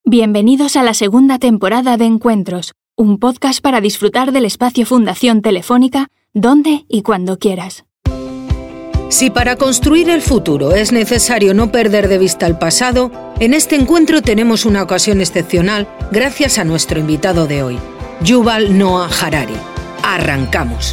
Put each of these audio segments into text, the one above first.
Bienvenidos a la segunda temporada de Encuentros, un podcast para disfrutar del espacio Fundación Telefónica, donde y cuando quieras. Si para construir el futuro es necesario no perder de vista el pasado, en este encuentro tenemos una ocasión excepcional gracias a nuestro invitado de hoy, Yuval Noah Harari. Arrancamos.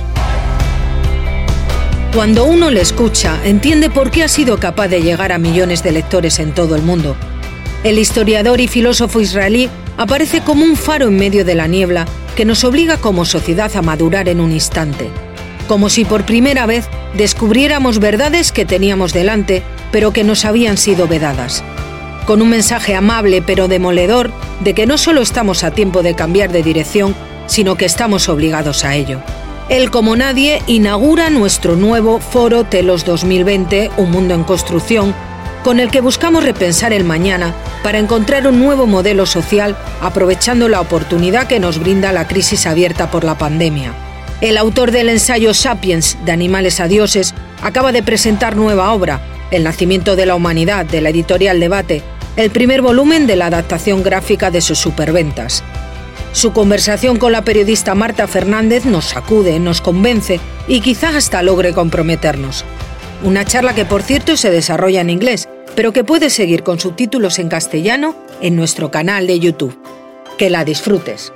Cuando uno le escucha, entiende por qué ha sido capaz de llegar a millones de lectores en todo el mundo. El historiador y filósofo israelí aparece como un faro en medio de la niebla que nos obliga como sociedad a madurar en un instante. Como si por primera vez descubriéramos verdades que teníamos delante, pero que nos habían sido vedadas. Con un mensaje amable pero demoledor de que no solo estamos a tiempo de cambiar de dirección, sino que estamos obligados a ello. Él, como nadie, inaugura nuestro nuevo Foro Telos 2020, Un Mundo en Construcción, con el que buscamos repensar el mañana para encontrar un nuevo modelo social aprovechando la oportunidad que nos brinda la crisis abierta por la pandemia. El autor del ensayo Sapiens, de animales a dioses, acaba de presentar nueva obra, El nacimiento de la humanidad, de la editorial Debate, el primer volumen de la adaptación gráfica de sus superventas. Su conversación con la periodista Marta Fernández nos sacude, nos convence y quizás hasta logre comprometernos. Una charla que, por cierto, se desarrolla en inglés, pero que puedes seguir con subtítulos en castellano en nuestro canal de YouTube. Que la disfrutes.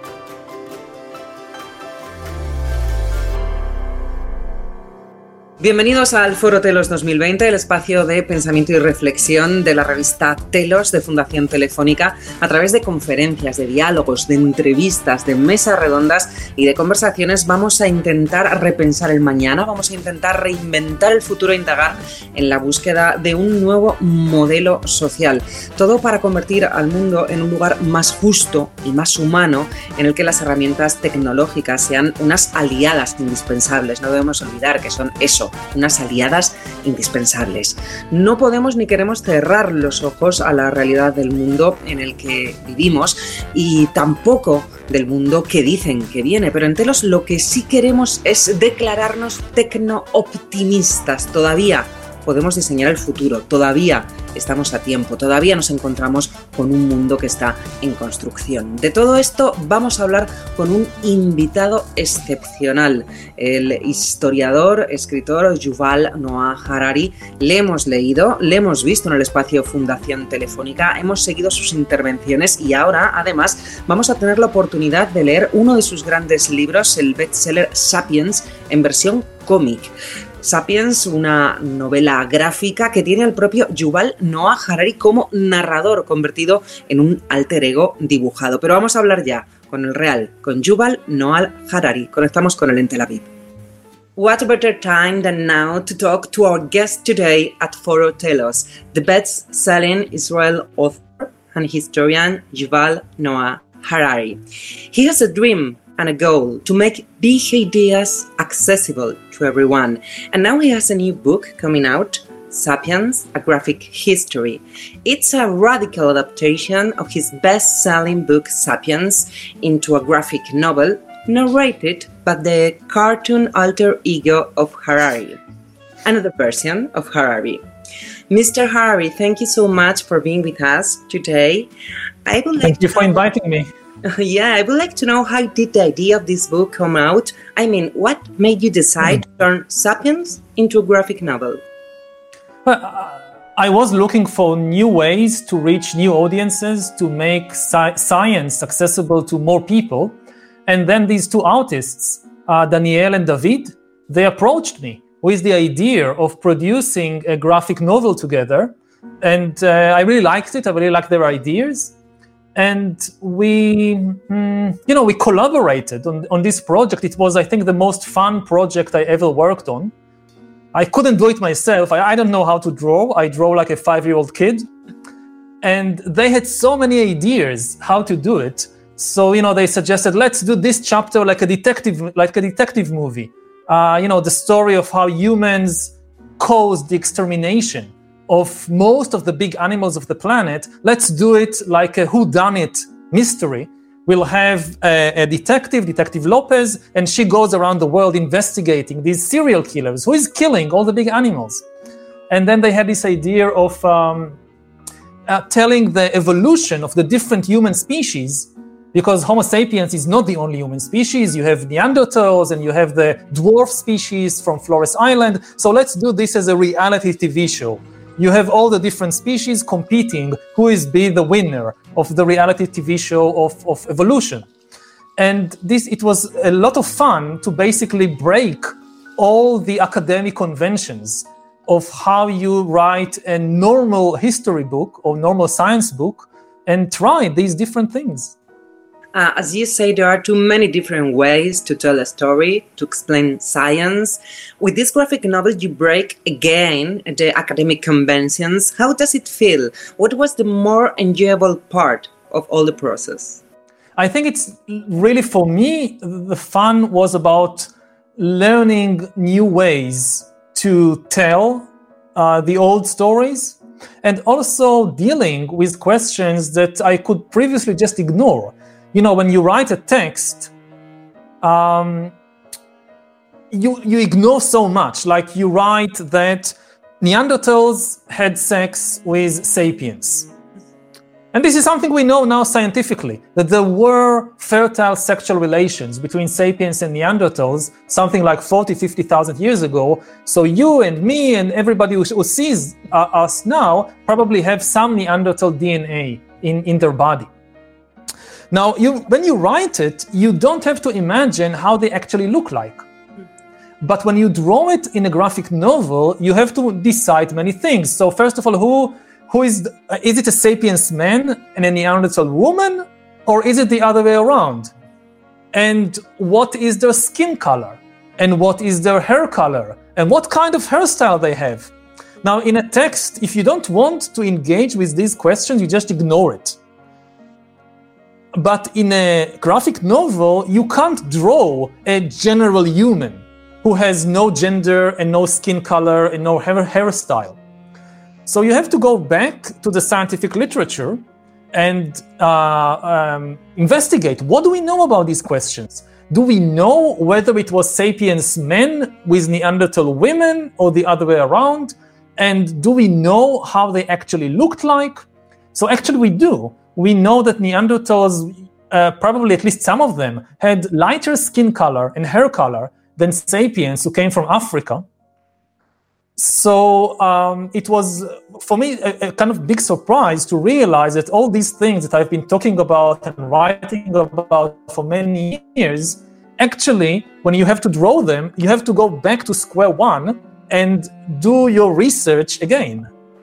Bienvenidos al Foro Telos 2020, el espacio de pensamiento y reflexión de la revista Telos de Fundación Telefónica, a través de conferencias, de diálogos, de entrevistas, de mesas redondas y de conversaciones. Vamos a intentar repensar el mañana, vamos a intentar reinventar el futuro e indagar en la búsqueda de un nuevo modelo social. Todo para convertir al mundo en un lugar más justo y más humano, en el que las herramientas tecnológicas sean unas aliadas indispensables. No debemos olvidar que son eso, unas aliadas indispensables. No podemos ni queremos cerrar los ojos a la realidad del mundo en el que vivimos y tampoco del mundo que dicen que viene, pero en Telos lo que sí queremos es declararnos tecno-optimistas. Todavía podemos diseñar el futuro, todavía estamos a tiempo, todavía nos encontramos con un mundo que está en construcción. De todo esto vamos a hablar con un invitado excepcional, el historiador, escritor Yuval Noah Harari. Le hemos leído, le hemos visto en el espacio Fundación Telefónica, hemos seguido sus intervenciones y ahora, además, vamos a tener la oportunidad de leer uno de sus grandes libros, el bestseller Sapiens, en versión cómic. Sapiens, una novela gráfica que tiene al propio Yuval Noah Harari como narrador, convertido en un alter ego dibujado. Pero vamos a hablar ya con el real, con Yuval Noah Harari. Conectamos con él en Tel Aviv. What better time than now to talk to our guest today at Foro Telos, the best-selling Israeli author and historian Yuval Noah Harari. He has a dream and a goal to make big ideas accessible to everyone. And now he has a new book coming out, Sapiens, A Graphic History. It's a radical adaptation of his best-selling book, Sapiens, into a graphic novel, narrated by the cartoon alter ego of Harari, another version of Harari. Mr. Harari, thank you so much for being with us today. Thank you for inviting me. Yeah, I would like to know, how did the idea of this book come out? I mean, what made you decide to turn Sapiens into a graphic novel? Well, I was looking for new ways to reach new audiences, to make science accessible to more people. And then these two artists, Daniel and David, they approached me with the idea of producing a graphic novel together. And I really liked it. I really liked their ideas. And we collaborated on this project. It was, I think, the most fun project I ever worked on. I couldn't do it myself. I don't know how to draw. I draw like a 5-year-old kid. And they had so many ideas how to do it. So, they suggested, let's do this chapter like a detective movie. The story of how humans caused the extermination of most of the big animals of the planet. Let's do it like a whodunit mystery. We'll have a Detective Lopez, and she goes around the world investigating these serial killers who is killing all the big animals. And then they had this idea of telling the evolution of the different human species, because Homo sapiens is not the only human species. You have Neanderthals and you have the dwarf species from Flores Island. So let's do this as a reality TV show. You have all the different species competing who is be the winner of the reality TV show of evolution. And it was a lot of fun to basically break all the academic conventions of how you write a normal history book or normal science book and try these different things. As you say, there are too many different ways to tell a story, to explain science. With this graphic novel, you break again the academic conventions. How does it feel? What was the more enjoyable part of all the process? I think it's really, for me, the fun was about learning new ways to tell the old stories and also dealing with questions that I could previously just ignore. You know, when you write a text, you ignore so much. Like you write that Neanderthals had sex with sapiens. And this is something we know now scientifically, that there were fertile sexual relations between sapiens and Neanderthals, something like 40, 50,000 years ago. So you and me and everybody who sees us now probably have some Neanderthal DNA in their body. Now, when you write it, you don't have to imagine how they actually look like. But when you draw it in a graphic novel, you have to decide many things. So first of all, who is it a sapiens man and a Neanderthal woman, or is it the other way around? And what is their skin color? And what is their hair color? And what kind of hairstyle they have? Now, in a text, if you don't want to engage with these questions, you just ignore it. But in a graphic novel, you can't draw a general human who has no gender and no skin color and no hairstyle. So you have to go back to the scientific literature and investigate. What do we know about these questions? Do we know whether it was sapiens men with Neanderthal women or the other way around? And do we know how they actually looked like? So actually we do. We know that Neanderthals, probably at least some of them, had lighter skin color and hair color than sapiens who came from Africa. So it was, for me, a kind of big surprise to realize that all these things that I've been talking about and writing about for many years, actually, when you have to draw them, you have to go back to square one and do your research again.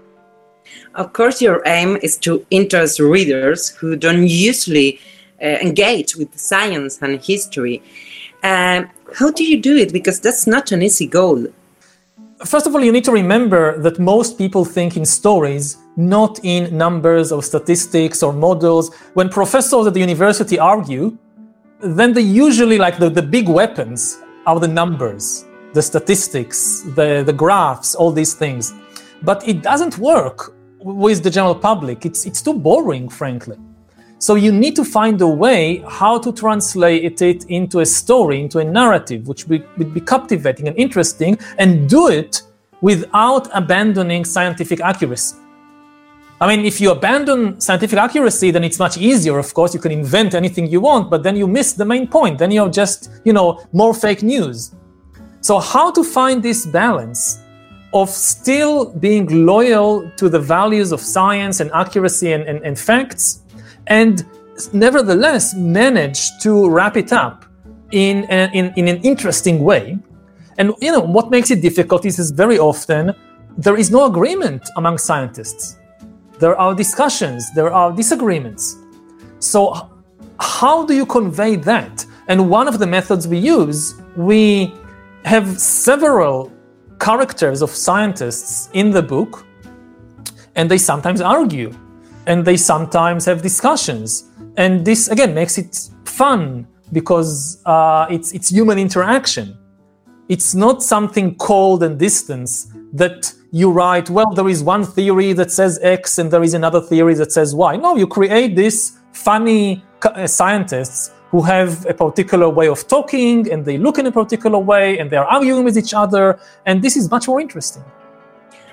Of course, your aim is to interest readers who don't usually engage with science and history. How do you do it? Because that's not an easy goal. First of all, you need to remember that most people think in stories, not in numbers or statistics or models. When professors at the university argue, then they usually, like the big weapons are the numbers, the statistics, the graphs, all these things. But it doesn't work with the general public. It's too boring, frankly. So you need to find a way how to translate it into a story, into a narrative, which would be captivating and interesting, and do it without abandoning scientific accuracy. I mean, if you abandon scientific accuracy, then it's much easier. Of course, you can invent anything you want, but then you miss the main point. Then you're just, more fake news. So how to find this balance of still being loyal to the values of science and accuracy and facts, and nevertheless manage to wrap it up in an interesting way. And what makes it difficult is very often there is no agreement among scientists. There are discussions, there are disagreements. So how do you convey that? And one of the methods we use, we have several characters of scientists in the book, and they sometimes argue. And they sometimes have discussions. And this, again, makes it fun because it's human interaction. It's not something cold and distant that you write, well, there is one theory that says X and there is another theory that says Y. No, you create these funny scientists who have a particular way of talking and they look in a particular way and they're arguing with each other. And this is much more interesting.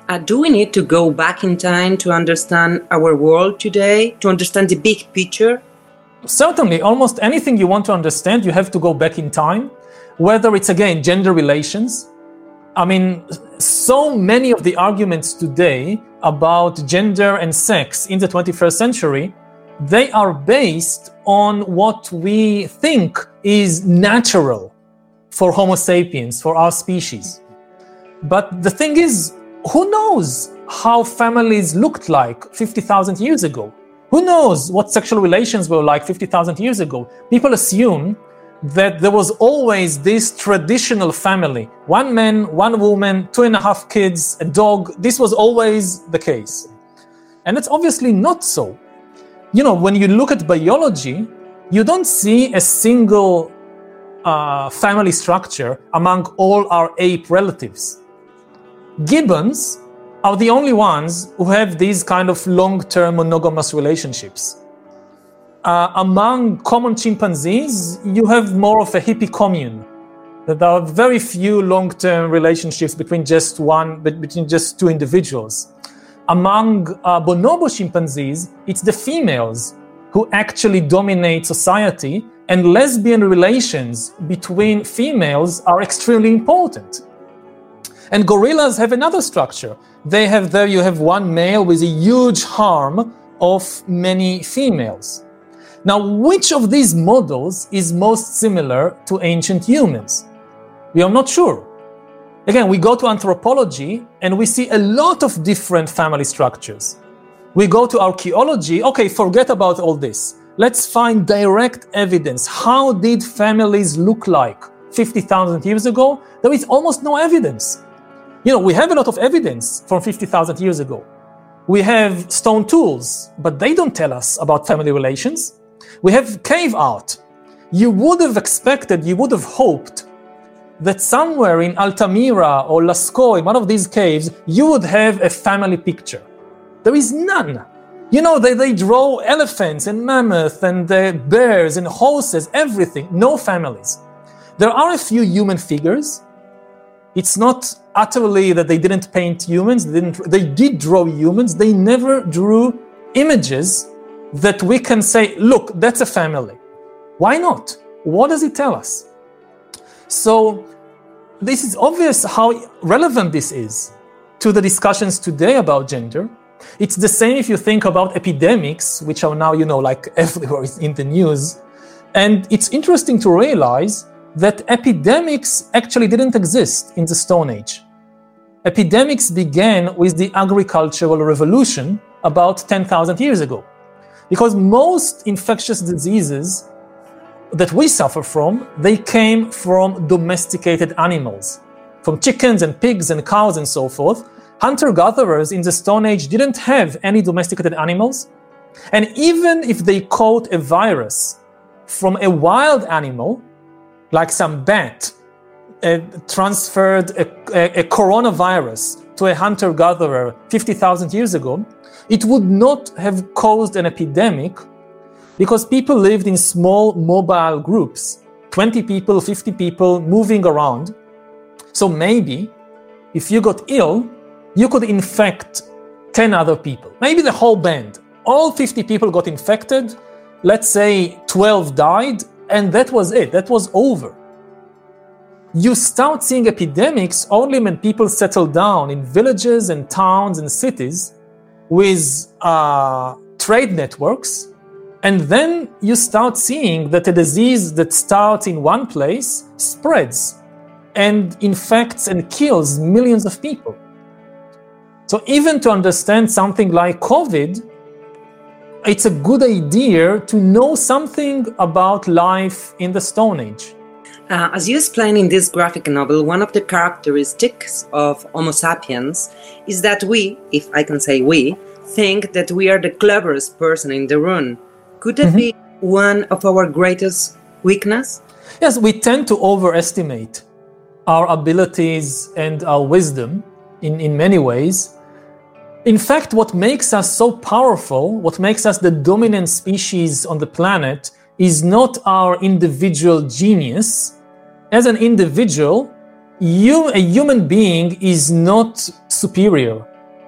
Do we need to go back in time to understand our world today, to understand the big picture? Certainly, almost anything you want to understand, you have to go back in time, whether it's, again, gender relations. I mean, so many of the arguments today about gender and sex in the 21st century, they are based on what we think is natural for Homo sapiens, for our species. But the thing is, who knows how families looked like 50,000 years ago? Who knows what sexual relations were like 50,000 years ago? People assume that there was always this traditional family. One man, one woman, 2.5 kids, a dog. This was always the case. And it's obviously not so. You know, when you look at biology, you don't see a single family structure among all our ape relatives. Gibbons are the only ones who have these kind of long-term monogamous relationships. Among common chimpanzees, you have more of a hippie commune. There are very few long-term relationships between just two individuals. Among bonobo chimpanzees, it's the females who actually dominate society, and lesbian relations between females are extremely important. And gorillas have another structure. You have one male with a huge harem of many females. Now, which of these models is most similar to ancient humans? We are not sure. Again, we go to anthropology and we see a lot of different family structures. We go to archaeology, okay, forget about all this. Let's find direct evidence. How did families look like 50,000 years ago? There is almost no evidence. You know, we have a lot of evidence from 50,000 years ago. We have stone tools, but they don't tell us about family relations. We have cave art. You would have expected, you would have hoped that somewhere in Altamira or Lascaux, in one of these caves, you would have a family picture. There is none. You know, they draw elephants and mammoths and bears and horses, everything, no families. There are a few human figures. It's not utterly that they didn't paint humans, they did draw humans, they never drew images that we can say, look, that's a family. Why not? What does it tell us? So this is obvious how relevant this is to the discussions today about gender. It's the same if you think about epidemics, which are now, like everywhere in the news. And it's interesting to realize that epidemics actually didn't exist in the Stone Age. Epidemics began with the agricultural revolution about 10,000 years ago. Because most infectious diseases that we suffer from, they came from domesticated animals, from chickens and pigs and cows and so forth. Hunter-gatherers in the Stone Age didn't have any domesticated animals. And even if they caught a virus from a wild animal, like some bat, transferred a coronavirus to a hunter-gatherer 50,000 years ago, it would not have caused an epidemic because people lived in small mobile groups, 20 people, 50 people moving around. So maybe if you got ill, you could infect 10 other people, maybe the whole band. All 50 people got infected, let's say 12 died, and that was it, that was over. You start seeing epidemics only when people settle down in villages and towns and cities with trade networks, and then you start seeing that a disease that starts in one place spreads and infects and kills millions of people. So even to understand something like COVID, it's a good idea to know something about life in the Stone Age. As you explain in this graphic novel, one of the characteristics of Homo sapiens is that we, if I can say we, think that we are the cleverest person in the room. Could that be one of our greatest weaknesses? Yes, we tend to overestimate our abilities and our wisdom in many ways. In fact, what makes us so powerful, what makes us the dominant species on the planet, is not our individual genius. As an individual, a human being is not superior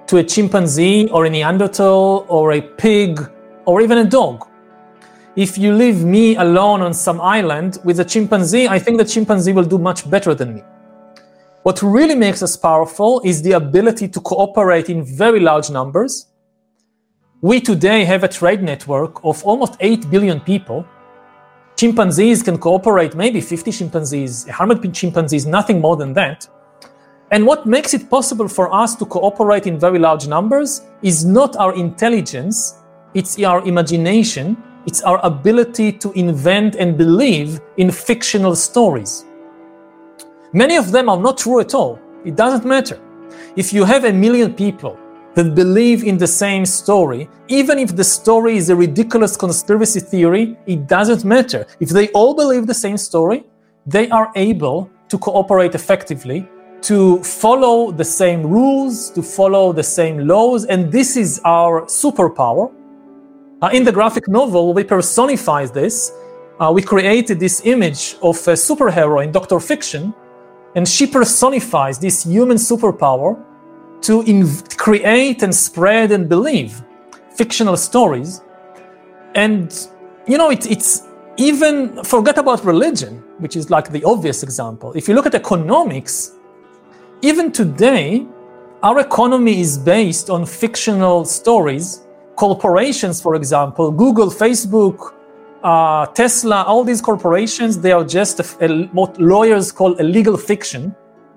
to a chimpanzee or a Neanderthal or a pig or even a dog. If you leave me alone on some island with a chimpanzee, I think the chimpanzee will do much better than me. What really makes us powerful is the ability to cooperate in very large numbers. We today have a trade network of almost 8 billion people. Chimpanzees can cooperate, maybe 50 chimpanzees, 100 chimpanzees, nothing more than that. And what makes it possible for us to cooperate in very large numbers is not our intelligence, it's our imagination, it's our ability to invent and believe in fictional stories. Many of them are not true at all. It doesn't matter. If you have 1 million people that believe in the same story, even if the story is a ridiculous conspiracy theory, it doesn't matter. If they all believe the same story, they are able to cooperate effectively, to follow the same rules, to follow the same laws, and this is our superpower. In the graphic novel, we personify this. We created this image of a superhero in Dr. Fiction, and she personifies this human superpower to create and spread and believe fictional stories. And, it's even, forget about religion, which is like the obvious example. If you look at economics, even today, our economy is based on fictional stories. Corporations, for example, Google, Facebook, Tesla, all these corporations, they are just what lawyers call a legal fiction.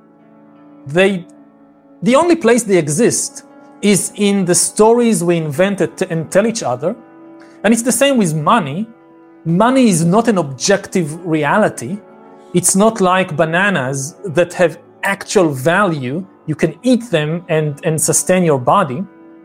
The only place they exist is in the stories we invented and tell each other. And it's the same with money. Money is not an objective reality. It's not like bananas that have actual value. You can eat them and sustain your body.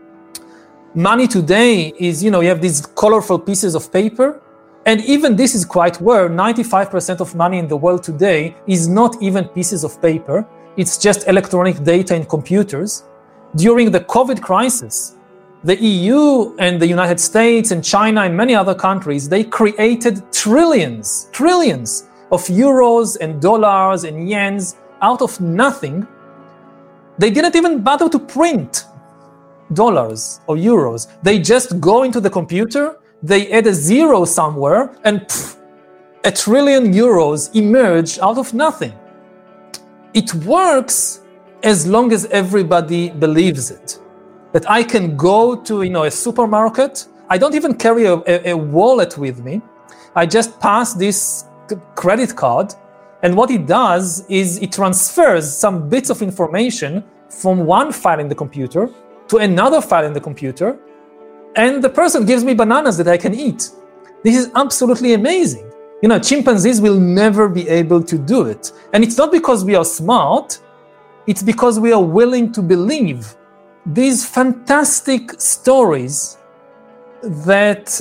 Money today is, you have these colorful pieces of paper. And even this is quite rare. 95% of money in the world today is not even pieces of paper. It's just electronic data in computers. During the COVID crisis, the EU and the United States and China and many other countries, they created trillions of euros and dollars and yens out of nothing. They didn't even bother to print dollars or euros. They just go into the computer, they add a zero somewhere, and €1 trillion emerge out of nothing. It works as long as everybody believes it. That I can go to a supermarket. I don't even carry a wallet with me. I just pass this credit card, and what it does is it transfers some bits of information from one file in the computer to another file in the computer, and the person gives me bananas that I can eat. This is absolutely amazing. Chimpanzees will never be able to do it. And it's not because we are smart, it's because we are willing to believe these fantastic stories that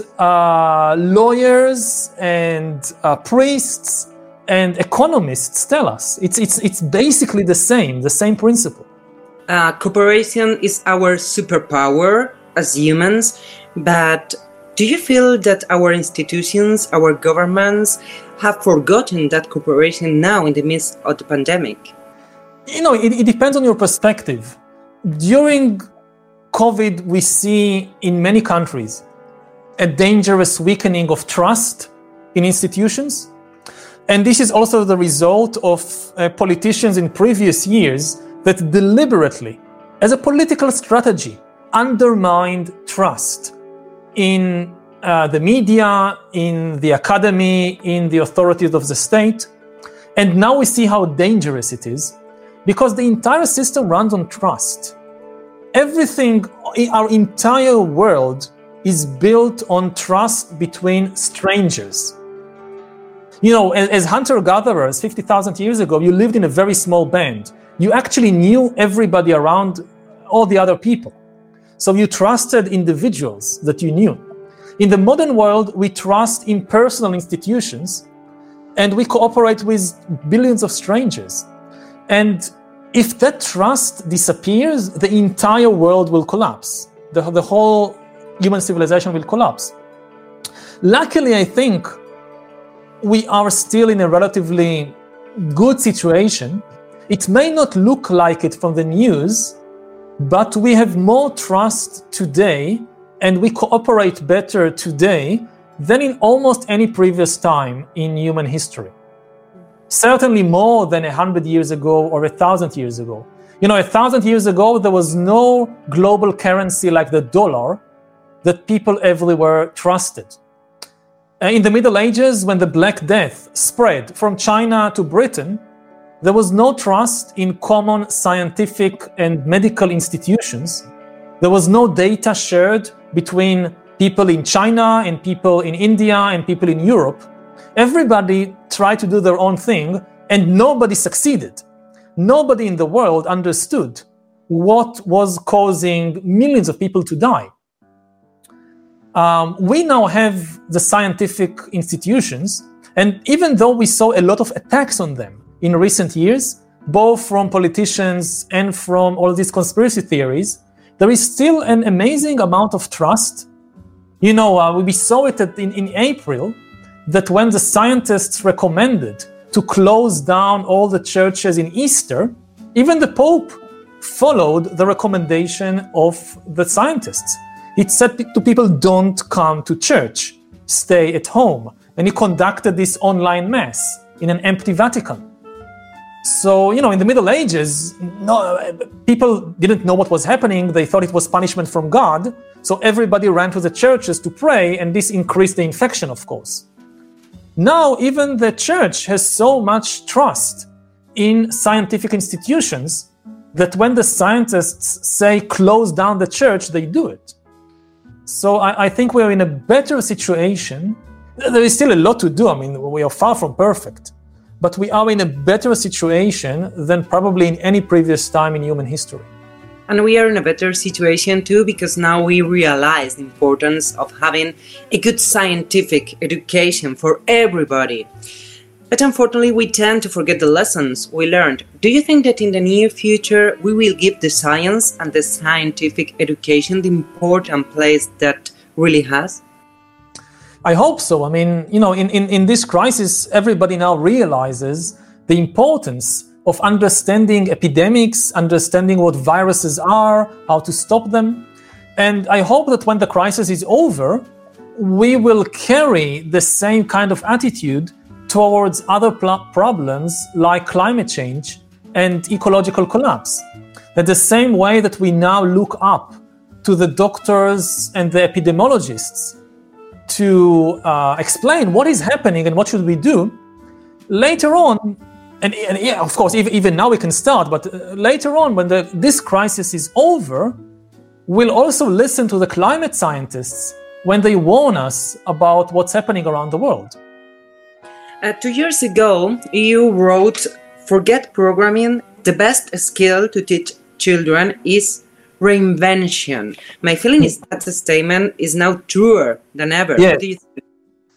lawyers and priests and economists tell us. It's basically the same principle. Cooperation is our superpower as humans, but do you feel that our institutions, our governments have forgotten that cooperation now in the midst of the pandemic? It depends on your perspective. During COVID, we see in many countries a dangerous weakening of trust in institutions. And this is also the result of politicians in previous years that deliberately, as a political strategy, undermined trust in the media, in the academy, in the authorities of the state. And now we see how dangerous it is, because the entire system runs on trust. Everything, our entire world is built on trust between strangers. As hunter-gatherers 50,000 years ago, you lived in a very small band. You actually knew everybody around all the other people. So you trusted individuals that you knew. In the modern world, we trust impersonal institutions, and we cooperate with billions of strangers. And if that trust disappears, the entire world will collapse. The whole human civilization will collapse. Luckily, I think we are still in a relatively good situation. It may not look like it from the news, but we have more trust today and we cooperate better today than in almost any previous time in human history. Certainly more than 100 years ago or 1,000 years ago. 1,000 years ago, there was no global currency like the dollar that people everywhere trusted. In the Middle Ages, when the Black Death spread from China to Britain, there was no trust in common scientific and medical institutions. There was no data shared between people in China and people in India and people in Europe. Everybody tried to do their own thing and nobody succeeded. Nobody in the world understood what was causing millions of people to die. We now have the scientific institutions, and even though we saw a lot of attacks on them in recent years, both from politicians and from all these conspiracy theories, there is still an amazing amount of trust. We saw it in April, that when the scientists recommended to close down all the churches in Easter, even the Pope followed the recommendation of the scientists. It said to people, don't come to church, stay at home. And he conducted this online mass in an empty Vatican. So, in the Middle Ages, people didn't know what was happening. They thought it was punishment from God. So everybody ran to the churches to pray, and this increased the infection, of course. Now, even the church has so much trust in scientific institutions that when the scientists say close down the church, they do it. So I think we are in a better situation. There is still a lot to do. We are far from perfect, but we are in a better situation than probably in any previous time in human history. And we are in a better situation too, because now we realize the importance of having a good scientific education for everybody. But unfortunately, we tend to forget the lessons we learned. Do you think that in the near future, we will give the science and the scientific education the important place that really has? I hope so. In this crisis, everybody now realizes the importance of understanding epidemics, understanding what viruses are, how to stop them. And I hope that when the crisis is over, we will carry the same kind of attitude towards other problems like climate change and ecological collapse. That the same way that we now look up to the doctors and the epidemiologists to explain what is happening and what should we do, later on, and yeah, of course, even now we can start, but later on, when this crisis is over, we'll also listen to the climate scientists when they warn us about what's happening around the world. 2 years ago, you wrote, "Forget programming, the best skill to teach children is reinvention." My feeling is that the statement is now truer than ever. Yeah. What do you think?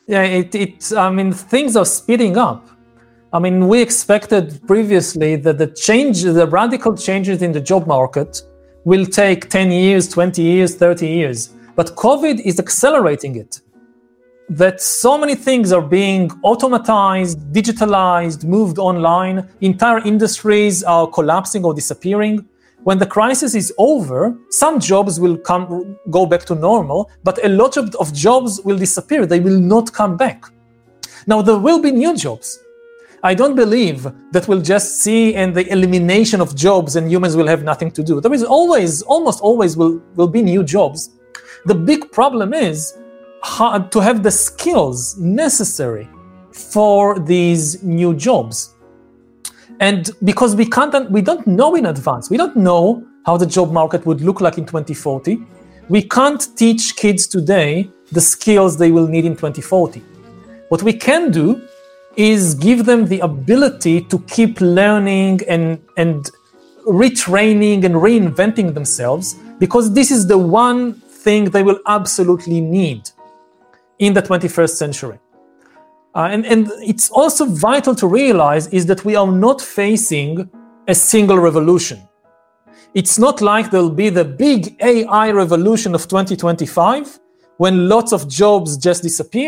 Yeah, things are speeding up. We expected previously that the radical changes in the job market will take 10 years, 20 years, 30 years. But COVID is accelerating it. That so many things are being automatized, digitalized, moved online. Entire industries are collapsing or disappearing. When the crisis is over, some jobs will go back to normal, but a lot of jobs will disappear. They will not come back. Now, there will be new jobs. I don't believe that we'll just see the elimination of jobs and humans will have nothing to do. There is almost always will be new jobs. The big problem is to have the skills necessary for these new jobs. And because we don't know in advance, we don't know how the job market would look like in 2040. We can't teach kids today the skills they will need in 2040. What we can do is give them the ability to keep learning and retraining and reinventing themselves, because this is the one thing they will absolutely need in the 21st century. And it's also vital to realize is that we are not facing a single revolution. It's not like there'll be the big AI revolution of 2025 when lots of jobs just disappear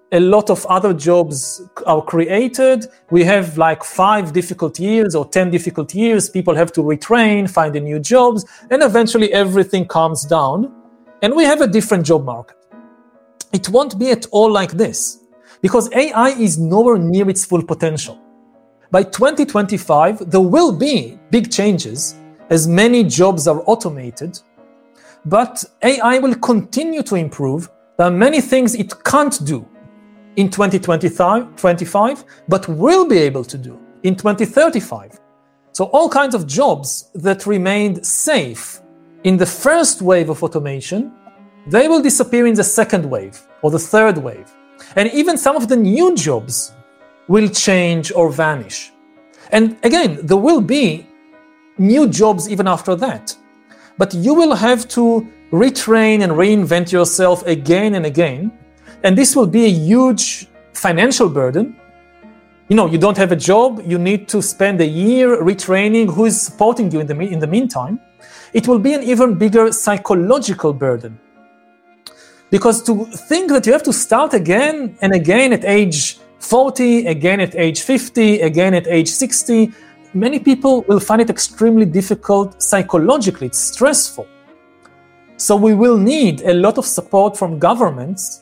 a lot of other jobs are created. We have like 5 difficult years or 10 difficult years. People have to retrain, find a new jobs, and eventually everything calms down. And we have a different job market. It won't be at all like this because AI is nowhere near its full potential. By 2025, there will be big changes as many jobs are automated, but AI will continue to improve. There are many things it can't do in 2025, but will be able to do in 2035. So all kinds of jobs that remained safe in the first wave of automation, they will disappear in the second wave or the third wave. And even some of the new jobs will change or vanish. And again, there will be new jobs even after that. But you will have to retrain and reinvent yourself again and again. And this will be a huge financial burden. You don't have a job, you need to spend a year retraining. Who is supporting you in the meantime? It will be an even bigger psychological burden. Because to think that you have to start again and again at age 40, again at age 50, again at age 60, many people will find it extremely difficult psychologically. It's stressful. So we will need a lot of support from governments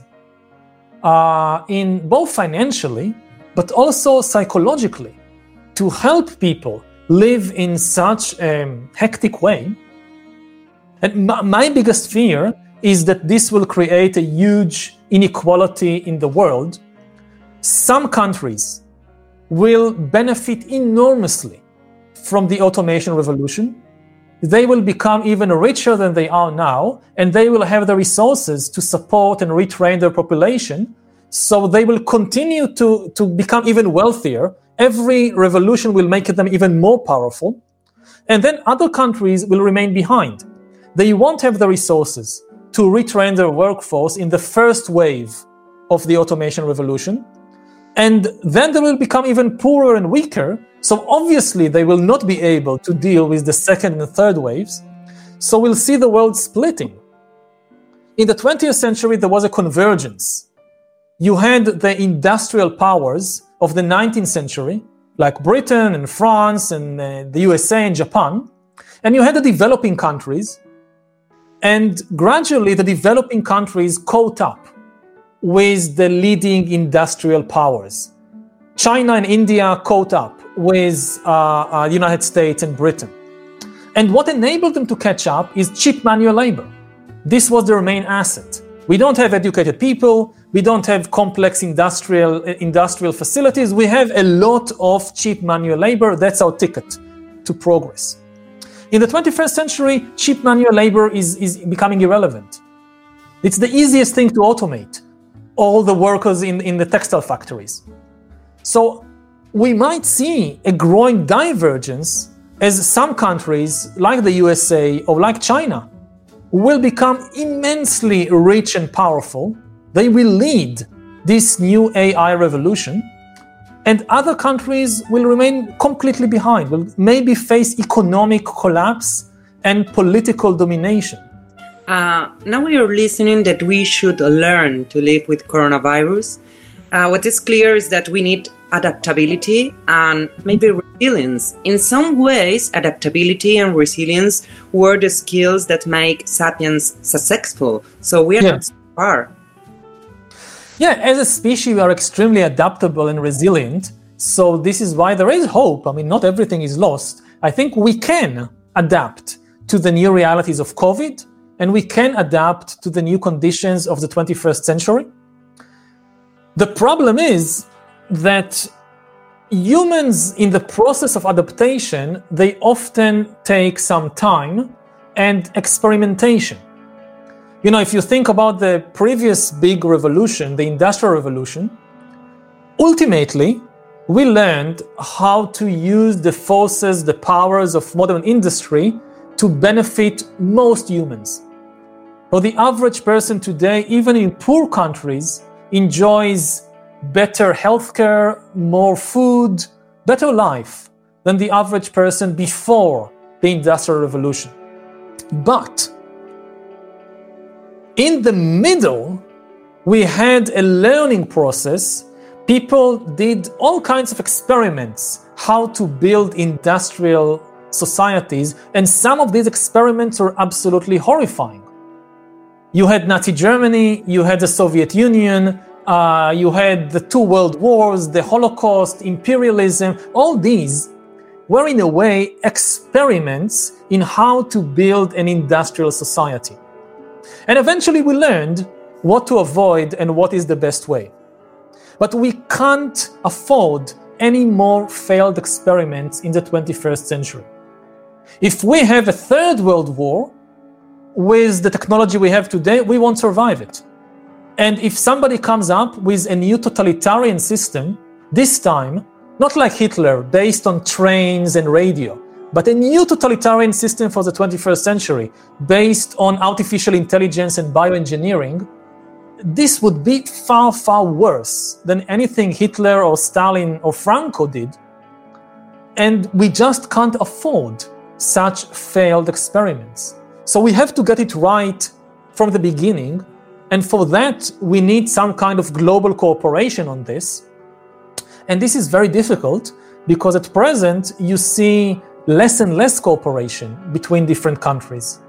in both financially, but also psychologically to help people live in such a hectic way. And my biggest fear is that this will create a huge inequality in the world. Some countries will benefit enormously from the automation revolution. They will become even richer than they are now, and they will have the resources to support and retrain their population. So they will continue to become even wealthier. Every revolution will make them even more powerful. And then other countries will remain behind. They won't have the resources to retrain their workforce in the first wave of the automation revolution. And then they will become even poorer and weaker. So obviously they will not be able to deal with the second and third waves. So we'll see the world splitting. In the 20th century, there was a convergence. You had the industrial powers of the 19th century, like Britain and France and the USA and Japan. And you had the developing countries. And gradually the developing countries caught up with the leading industrial powers. China and India caught up with the United States and Britain. And what enabled them to catch up is cheap manual labor. This was their main asset. We don't have educated people. We don't have complex industrial facilities. We have a lot of cheap manual labor. That's our ticket to progress. In the 21st century, cheap manual labor is becoming irrelevant. It's the easiest thing to automate, all the workers in the textile factories. So we might see a growing divergence as some countries like the USA or like China will become immensely rich and powerful. They will lead this new AI revolution. And other countries will remain completely behind, will maybe face economic collapse and political domination. Now we are listening that we should learn to live with coronavirus. What is clear is that we need adaptability and maybe resilience. In some ways, adaptability and resilience were the skills that make Sapiens successful. So we are not so far. Yeah, as a species, we are extremely adaptable and resilient. So this is why there is hope. I mean, not everything is lost. I think we can adapt to the new realities of COVID, and we can adapt to the new conditions of the 21st century. The problem is that humans, in the process of adaptation, they often take some time and experimentation. If you think about the previous big revolution, the Industrial Revolution, ultimately, we learned how to use the forces, the powers of modern industry to benefit most humans. So the average person today, even in poor countries, enjoys better healthcare, more food, better life than the average person before the Industrial Revolution. But in the middle, We had a learning process. People did all kinds of experiments how to build industrial societies, and some of these experiments are absolutely horrifying. You had Nazi Germany, you had the Soviet Union, you had the two world wars, the Holocaust, imperialism. All these were in a way experiments in how to build an industrial society. And eventually we learned what to avoid and what is the best way. But we can't afford any more failed experiments in the 21st century. If we have a third world war with the technology we have today, we won't survive it. And if somebody comes up with a new totalitarian system, this time, not like Hitler, based on trains and radio, but a new totalitarian system for the 21st century, based on artificial intelligence and bioengineering, this would be far, far worse than anything Hitler or Stalin or Franco did. And we just can't afford such failed experiments. So we have to get it right from the beginning. And for that, we need some kind of global cooperation on this. And this is very difficult because at present, you see less and less cooperation between different countries.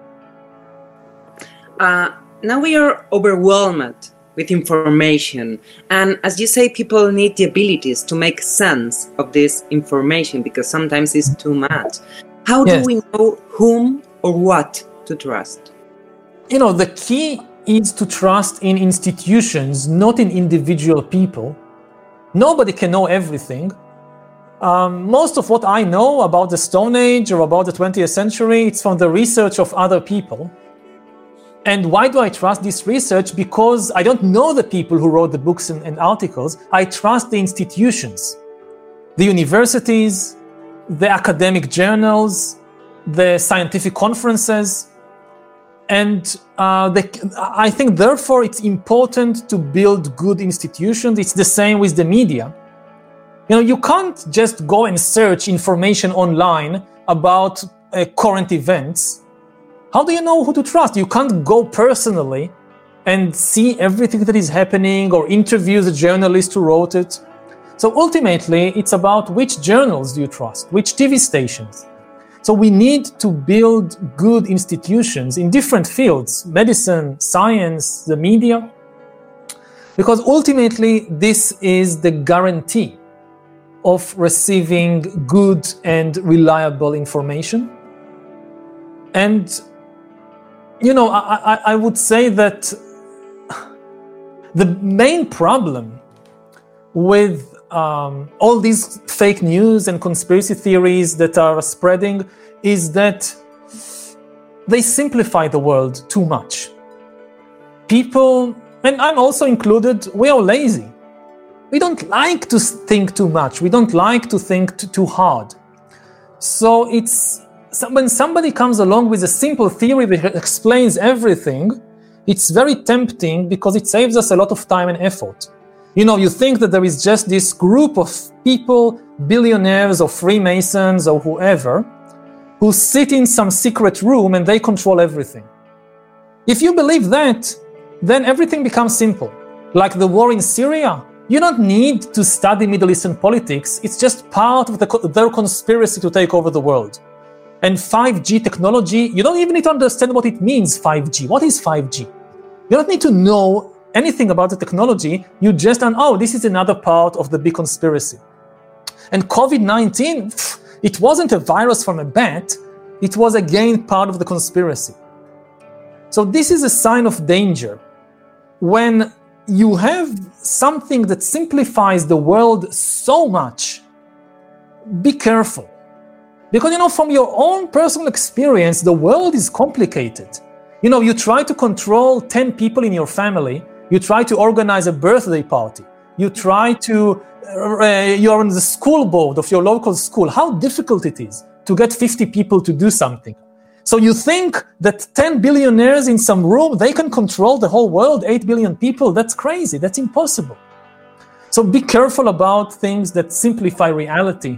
Now we are overwhelmed with information. And as you say, people need the abilities to make sense of this information because sometimes it's too much. How do we know whom or what to trust? The key is to trust in institutions, not in individual people. Nobody can know everything. Most of what I know about the Stone Age or about the 20th century, it's from the research of other people. And why do I trust this research? Because I don't know the people who wrote the books and articles. I trust the institutions, the universities, the academic journals, the scientific conferences. And I think, therefore, it's important to build good institutions. It's the same with the media. You can't just go and search information online about current events. How do you know who to trust? You can't go personally and see everything that is happening or interview the journalist who wrote it. So ultimately, it's about which journals do you trust, which TV stations. So we need to build good institutions in different fields, medicine, science, the media, because ultimately this is the guarantee of receiving good and reliable information. And I would say that the main problem with all these fake news and conspiracy theories that are spreading is that they simplify the world too much. People, and I'm also included, we are lazy. We don't like to think too much. We don't like to think too hard. So when somebody comes along with a simple theory that explains everything, it's very tempting because it saves us a lot of time and effort. You think that there is just this group of people, billionaires or Freemasons or whoever, who sit in some secret room and they control everything. If you believe that, then everything becomes simple. Like the war in Syria, you don't need to study Middle Eastern politics. It's just part of their conspiracy to take over the world. And 5G technology, you don't even need to understand what it means, 5G. What is 5G? You don't need to know anything about the technology. You just this is another part of the big conspiracy. And COVID-19, it wasn't a virus from a bat. It was again part of the conspiracy. So this is a sign of danger. When you have something that simplifies the world so much, be careful. Because, from your own personal experience, the world is complicated. You try to control 10 people in your family. You try to organize a birthday party. You try to, you're on the school board of your local school. How difficult it is to get 50 people to do something. So you think that 10 billionaires in some room, they can control the whole world, 8 billion people? That's crazy. That's impossible. So be careful about things that simplify reality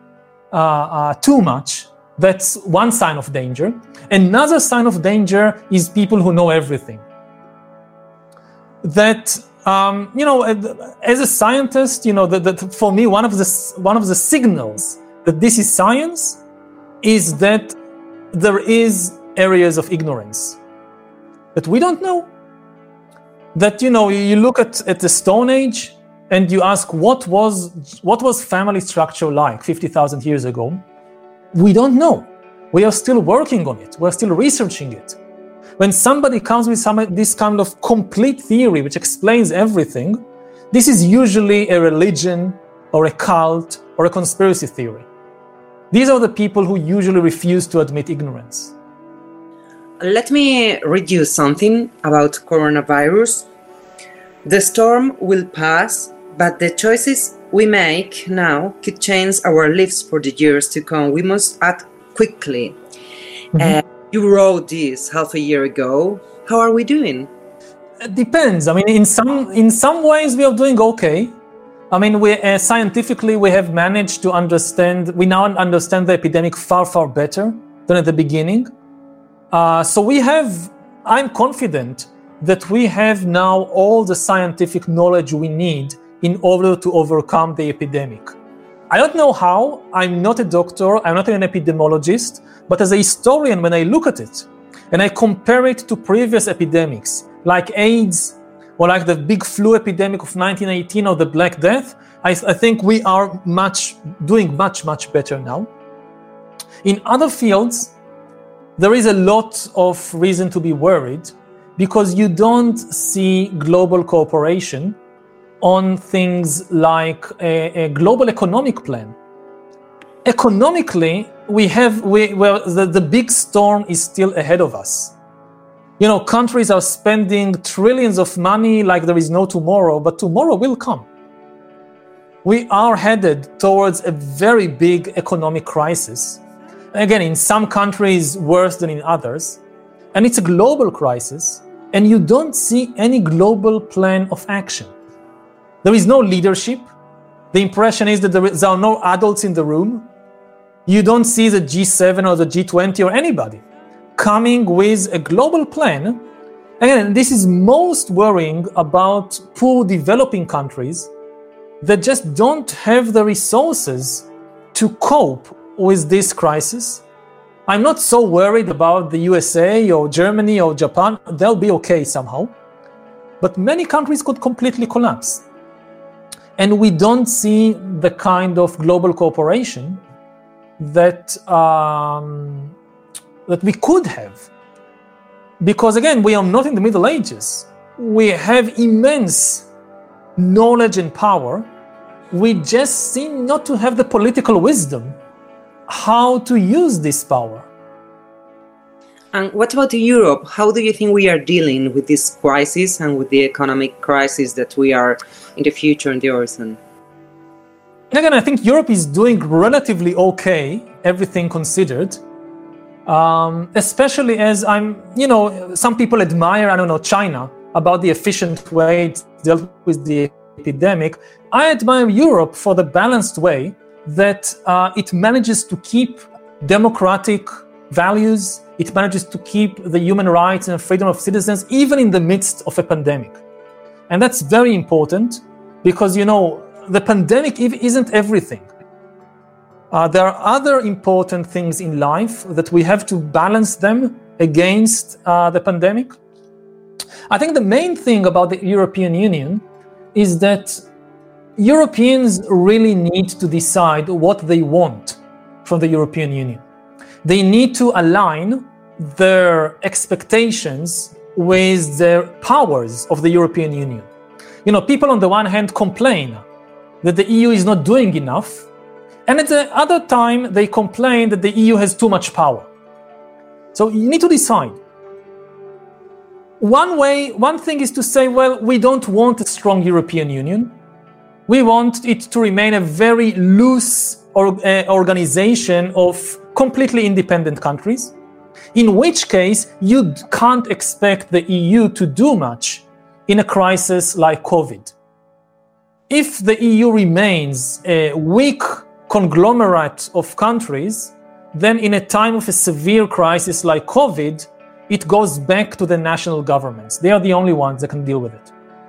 too much. That's one sign of danger. Another sign of danger is people who know everything. that as a scientist, that for me one of the signals that this is science is that there is areas of ignorance that we don't know. That you look at the Stone Age and you ask what was family structure like 50,000 years ago. We don't know. We are still working on it. We're still researching it. When somebody comes with this kind of complete theory which explains everything, this is usually a religion or a cult or a conspiracy theory. These are the people who usually refuse to admit ignorance. Let me read you something about coronavirus. The storm will pass, but the choices we make now could change our lives for the years to come. We must act quickly. Mm-hmm. You wrote this half a year ago. How are we doing? It depends. I mean, in some ways we are doing okay. I mean, scientifically we have managed to understand. We now understand the epidemic far, far better than at the beginning. So I'm confident that we have now all the scientific knowledge we need in order to overcome the epidemic. I don't know how. I'm not a doctor. I'm not an epidemiologist. But as a historian, when I look at it and I compare it to previous epidemics like AIDS or like the big flu epidemic of 1918 or the Black Death, I think we are doing much better now. In other fields, there is a lot of reason to be worried because you don't see global cooperation on things like a global economic plan. Economically, the big storm is still ahead of us. Countries are spending trillions of money like there is no tomorrow, but tomorrow will come. We are headed towards a very big economic crisis. Again, in some countries worse than in others. And it's a global crisis, and you don't see any global plan of action. There is no leadership. The impression is that there are no adults in the room. You don't see the G7 or the G20 or anybody coming with a global plan. Again, this is most worrying about poor developing countries that just don't have the resources to cope with this crisis. I'm not so worried about the USA or Germany or Japan. They'll be okay somehow. But many countries could completely collapse. And we don't see the kind of global cooperation that we could have. Because again, we are not in the Middle Ages. We have immense knowledge and power. We just seem not to have the political wisdom how to use this power. And what about Europe? How do you think we are dealing with this crisis and with the economic crisis that we are in the future in the horizon? Again, I think Europe is doing relatively okay, everything considered. Especially as some people admire, China about the efficient way it dealt with the epidemic. I admire Europe for the balanced way that it manages to keep democratic values, it manages to keep the human rights and freedom of citizens, even in the midst of a pandemic. And that's very important because, the pandemic isn't everything. There are other important things in life that we have to balance them against the pandemic. I think the main thing about the European Union is that Europeans really need to decide what they want from the European Union. They need to align their expectations with the powers of the European Union. People on the one hand complain that the EU is not doing enough, and at the other time they complain that the EU has too much power. So you need to decide. One thing is to say, well, we don't want a strong European Union. We want it to remain a very loose organization of completely independent countries, in which case you can't expect the EU to do much in a crisis like COVID. If the EU remains a weak conglomerate of countries, then in a time of a severe crisis like COVID, it goes back to the national governments. They are the only ones that can deal with it.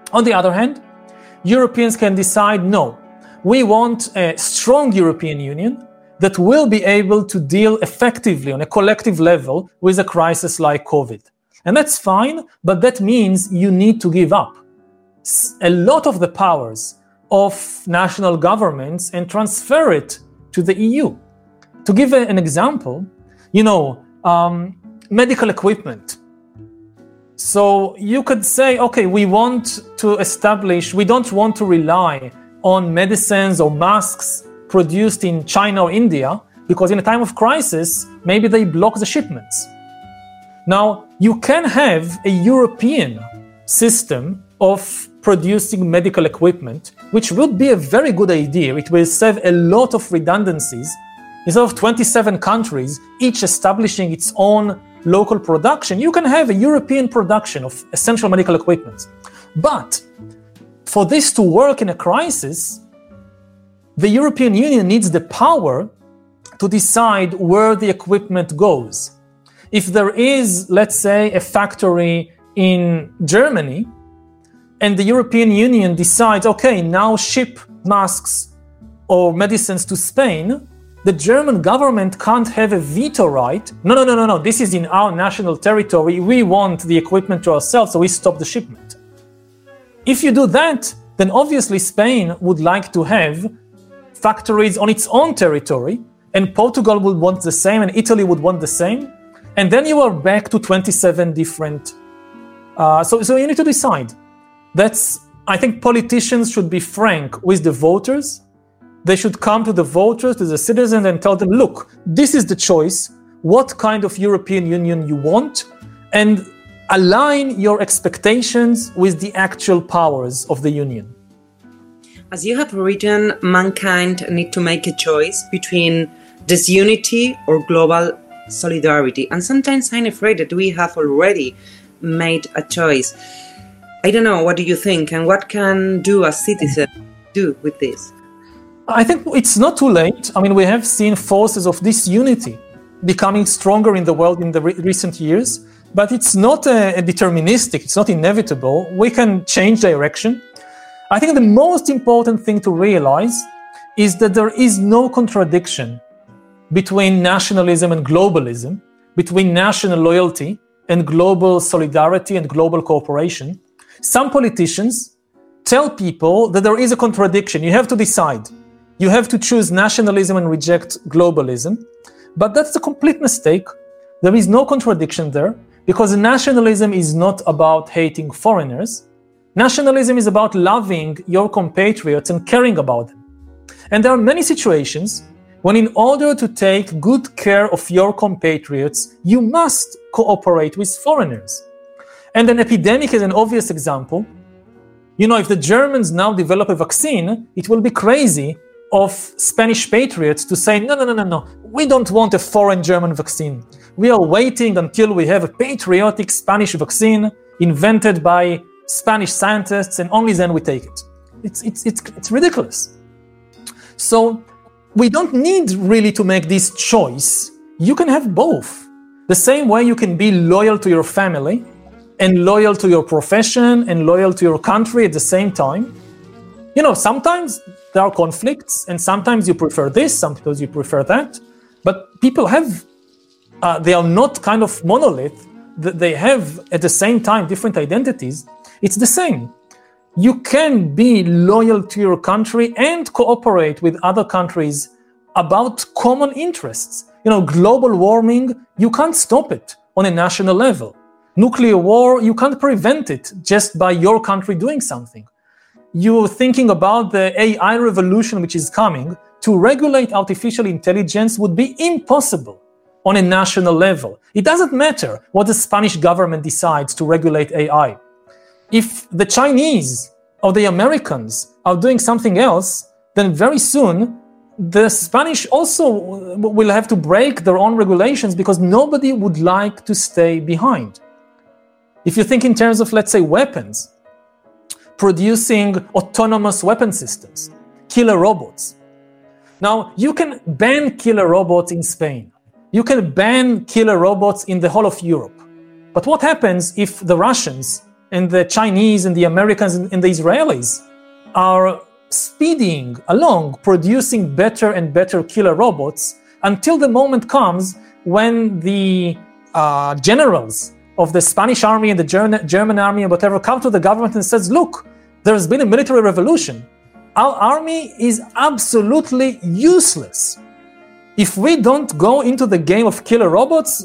On the other hand, Europeans can decide, no, we want a strong European Union that will be able to deal effectively on a collective level with a crisis like COVID. And that's fine, but that means you need to give up a lot of the powers of national governments and transfer it to the EU. To give an example, medical equipment. So you could say, okay, we don't want to rely on medicines or masks produced in China or India, because in a time of crisis, maybe they block the shipments. Now, you can have a European system of producing medical equipment, which would be a very good idea. It will save a lot of redundancies. Instead of 27 countries, each establishing its own local production, you can have a European production of essential medical equipment. But for this to work in a crisis, the European Union needs the power to decide where the equipment goes. If there is, let's say, a factory in Germany, and the European Union decides, okay, now ship masks or medicines to Spain, the German government can't have a veto right. No, this is in our national territory. We want the equipment to ourselves, so we stop the shipment. If you do that, then obviously Spain would like to have factories on its own territory, and Portugal would want the same, and Italy would want the same. And then you are back to 27 different. So you need to decide. I think politicians should be frank with the voters. They should come to the voters, to the citizens, and tell them, look, this is the choice, what kind of European Union you want, and align your expectations with the actual powers of the Union. As you have written, mankind need to make a choice between disunity or global solidarity. And sometimes I'm afraid that we have already made a choice. I don't know, what do you think? And what can do a citizen do with this? I think it's not too late. I mean, we have seen forces of disunity becoming stronger in the world in the recent years, but it's not deterministic, it's not inevitable. We can change direction. I think the most important thing to realize is that there is no contradiction between nationalism and globalism, between national loyalty and global solidarity and global cooperation. Some politicians tell people that there is a contradiction. You have to decide. You have to choose nationalism and reject globalism. But that's a complete mistake. There is no contradiction there, because nationalism is not about hating foreigners. Nationalism is about loving your compatriots and caring about them. And there are many situations when, in order to take good care of your compatriots, you must cooperate with foreigners. And an epidemic is an obvious example. If the Germans now develop a vaccine, it will be crazy of Spanish patriots to say, no, we don't want a foreign German vaccine. We are waiting until we have a patriotic Spanish vaccine invented by Spanish scientists, and only then we take it. It's ridiculous. So we don't need really to make this choice. You can have both. The same way you can be loyal to your family and loyal to your profession and loyal to your country at the same time. Sometimes there are conflicts, and sometimes you prefer this, sometimes you prefer that. But people they are not kind of monolith. They have at the same time different identities. It's the same. You can be loyal to your country and cooperate with other countries about common interests. Global warming, you can't stop it on a national level. Nuclear war, you can't prevent it just by your country doing something. You're thinking about the AI revolution which is coming. To regulate artificial intelligence would be impossible on a national level. It doesn't matter what the Spanish government decides to regulate AI. If the Chinese or the Americans are doing something else, then very soon the Spanish also will have to break their own regulations, because nobody would like to stay behind. If you think in terms of, let's say, weapons, producing autonomous weapon systems, killer robots. Now, you can ban killer robots in Spain. You can ban killer robots in the whole of Europe. But what happens if the Russians and the Chinese and the Americans and the Israelis are speeding along, producing better and better killer robots until the moment comes when the generals of the Spanish army and the German army and whatever come to the government and says, look, there's been a military revolution. Our army is absolutely useless. If we don't go into the game of killer robots,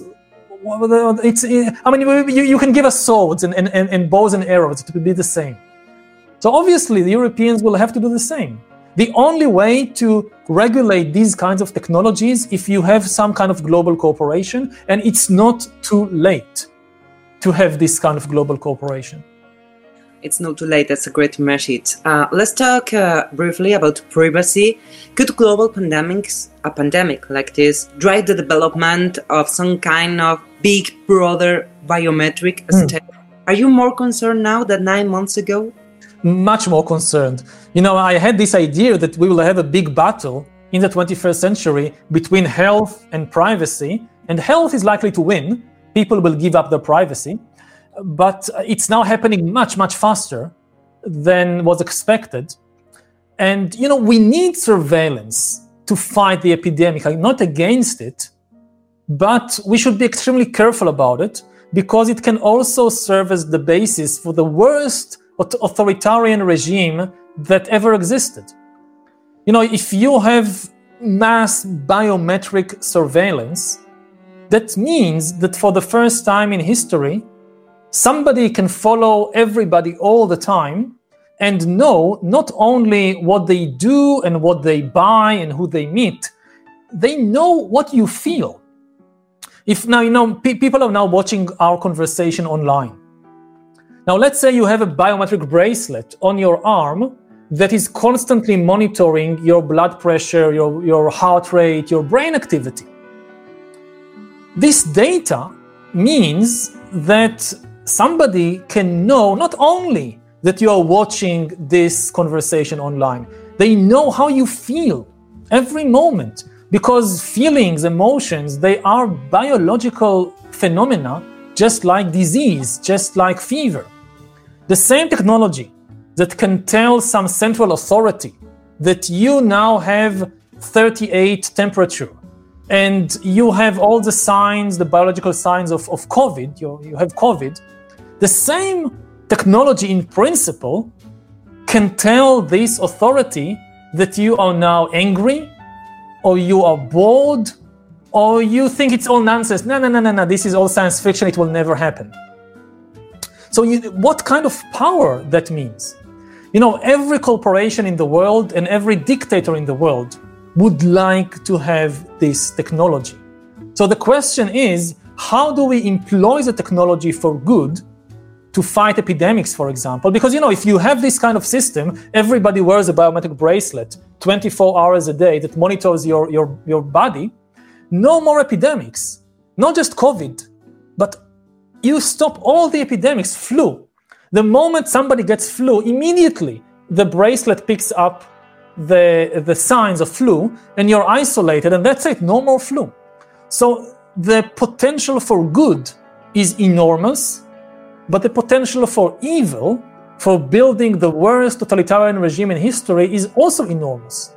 you can give us swords and bows and arrows, it will be the same. So obviously the Europeans will have to do the same. The only way to regulate these kinds of technologies if you have some kind of global cooperation, and it's not too late to have this kind of global cooperation. It's not too late. That's a great message. Let's talk briefly about privacy. Could global a pandemic like this, drive the development of some kind of big brother biometric step? Are you more concerned now than 9 months ago? Much more concerned. I had this idea that we will have a big battle in the 21st century between health and privacy, and health is likely to win. People will give up their privacy. But it's now happening much, much faster than was expected. And, we need surveillance to fight the epidemic. I'm not against it, but we should be extremely careful about it because it can also serve as the basis for the worst authoritarian regime that ever existed. If you have mass biometric surveillance, that means that for the first time in history, somebody can follow everybody all the time and know not only what they do and what they buy and who they meet, they know what you feel. If now, people are now watching our conversation online. Now, let's say you have a biometric bracelet on your arm that is constantly monitoring your blood pressure, your heart rate, your brain activity. This data means that somebody can know not only that you are watching this conversation online, they know how you feel every moment, because feelings, emotions, they are biological phenomena, just like disease, just like fever. The same technology that can tell some central authority that you now have 38 temperature and you have all the signs, the biological signs of COVID, you have COVID, the same technology in principle can tell this authority that you are now angry, or you are bored, or you think it's all nonsense. No, this is all science fiction, it will never happen. So what kind of power that means? Every corporation in the world and every dictator in the world would like to have this technology. So the question is, how do we employ the technology for good to fight epidemics, for example? Because, if you have this kind of system, everybody wears a biometric bracelet 24 hours a day that monitors your body, no more epidemics, not just COVID, but you stop all the epidemics, flu. The moment somebody gets flu, immediately the bracelet picks up the signs of flu and you're isolated, and that's it, no more flu. So the potential for good is enormous, but the potential for evil, for building the worst totalitarian regime in history, is also enormous.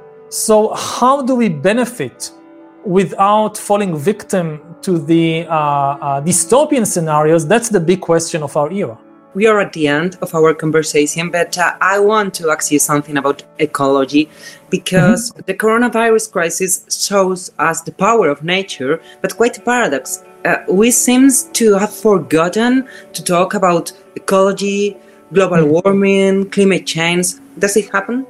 So how do we benefit without falling victim to the dystopian scenarios? That's the big question of our era. We are at the end of our conversation, but I want to ask you something about ecology, because the coronavirus crisis shows us the power of nature, but quite a paradox. We seem to have forgotten to talk about ecology, global warming, climate change. Does it happen?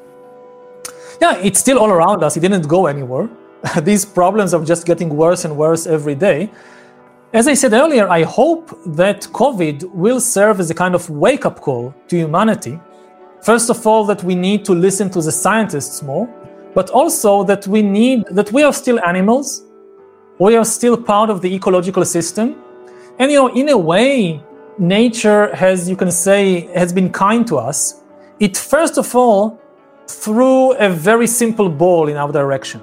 Yeah, it's still all around us. It didn't go anywhere. These problems are just getting worse and worse every day. As I said earlier, I hope that COVID will serve as a kind of wake-up call to humanity. First of all, that we need to listen to the scientists more, but also that we are still animals. We are still part of the ecological system. And, in a way, nature has been kind to us. It, first of all, threw a very simple ball in our direction.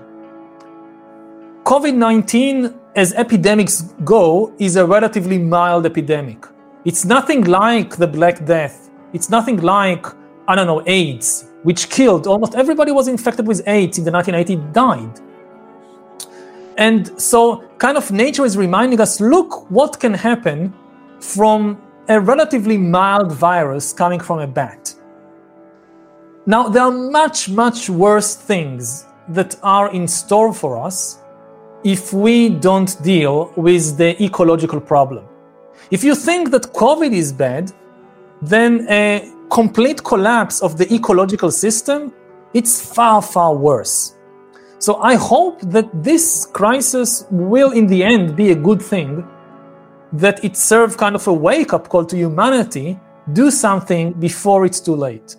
COVID-19, as epidemics go, is a relatively mild epidemic. It's nothing like the Black Death. It's nothing like, I don't know, AIDS, which killed almost everybody was infected with AIDS in the 1980s died. And so kind of nature is reminding us, look what can happen from a relatively mild virus coming from a bat. Now, there are much, much worse things that are in store for us if we don't deal with the ecological problem. If you think that COVID is bad, then a complete collapse of the ecological system, it's far, far worse. So I hope that this crisis will in the end be a good thing, that it serves kind of a wake-up call to humanity, do something before it's too late.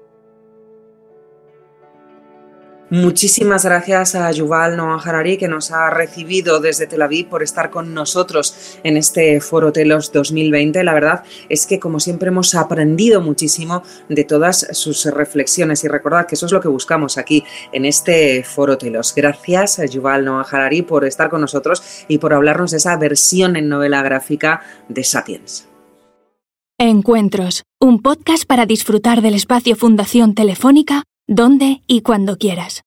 Muchísimas gracias a Yuval Noah Harari, que nos ha recibido desde Tel Aviv, por estar con nosotros en este Foro Telos 2020. La verdad es que, como siempre, hemos aprendido muchísimo de todas sus reflexiones y recordad que eso es lo que buscamos aquí en este Foro Telos. Gracias a Yuval Noah Harari por estar con nosotros y por hablarnos de esa versión en novela gráfica de Sapiens. Encuentros, un podcast para disfrutar del espacio Fundación Telefónica, donde y cuando quieras.